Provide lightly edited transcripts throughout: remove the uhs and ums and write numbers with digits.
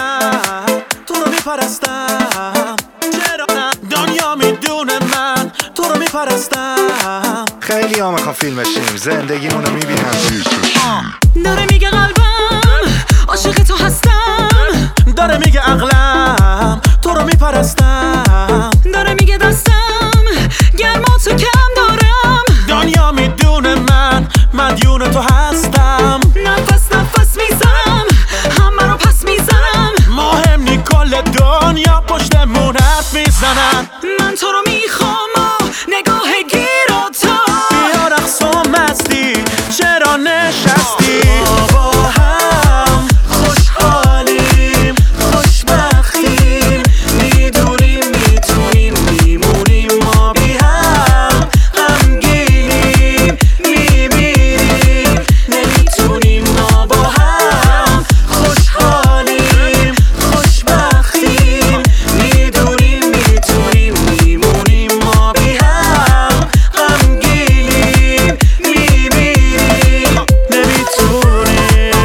میپرستم، تو رو میپرستم، چرا نه دنیا میدونه من تو رو میپرستم. خیلی ها میخوام فیلم بشیم، زندگیمونو میبینم زیر چشم. داره میگه قلبم عاشق تو هستم، داره میگه عقلم تو رو میپرستم، داره میگه دستم گرما تو کم دارم. دنیا میدونه من مدیون تو هستم. نفس نفس میزنم همه رو پس میزنم، مهم نی کل دنیا پشتمون حرف میزنن. من تو رو میخوام و نگاه گیراتو. بیا رقص و مستی چرا نشستی؟ با هم خوشحالیم خوشبختیم، میدونیم میتونیم میمونیم ما بی هم. غمگینیم میمیریم نمیتونیم ما با هم. خوشحالیم خوشبختیم، میدونیم میتونیم میمونیم ما بی هم. غمگینیم میمیریم نمیتونیم.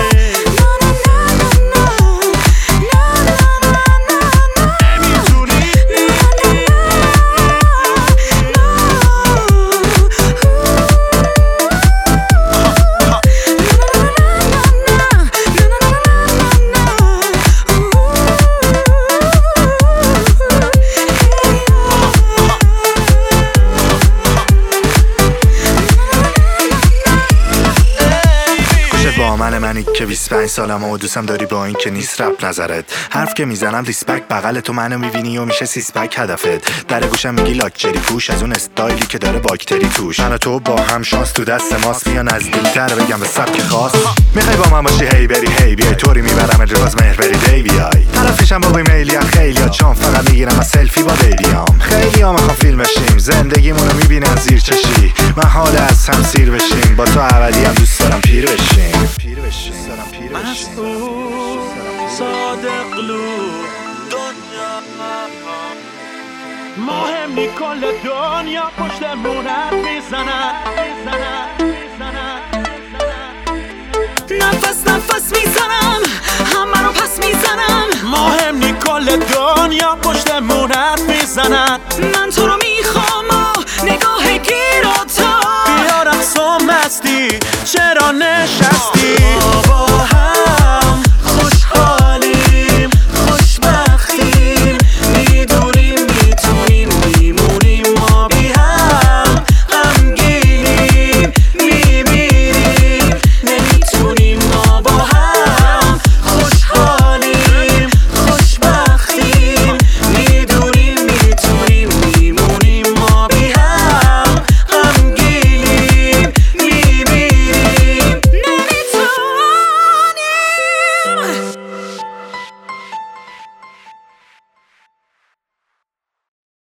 با منی که 25 سالم و دوستم داری با این که نیست رپ نظرت. حرف که میزنم ریسپکت، بغل تو منو میبینی و میشه سیسپک هدفت. در گوشم میگی لاکچری پوش، از اون استایلی که داره باکتری توش. من و تو با هم شانس تو دست ماست، بیا نزدیکتر بگم به سبک خاص. میخوای با من باشی هی بری هی بیای، طوری میبرم اجراز مهر بری دی بیای. طرفشم با بیمیلی خیلی ها، چون فقط میگیرم از سلفی با بیبیام. خیلی ها میخوام فیلم بشیم، زندگیمونو میبینن زیر چشی. من حال از هم سیر بشیم، با تو ابدی هم دوست دارم پیر بشیم. مسئول صادق لو دنیا، مهم نی کل دنیا پشتمون حرف میزنن. نفس نفس میزنم همه رو پس میزنم، مهم نی کل دنیا پشتمون حرف میزنن. من تو رو میخوام و نگاه گیراتو. بیا رقص و مستی چرا نشستی؟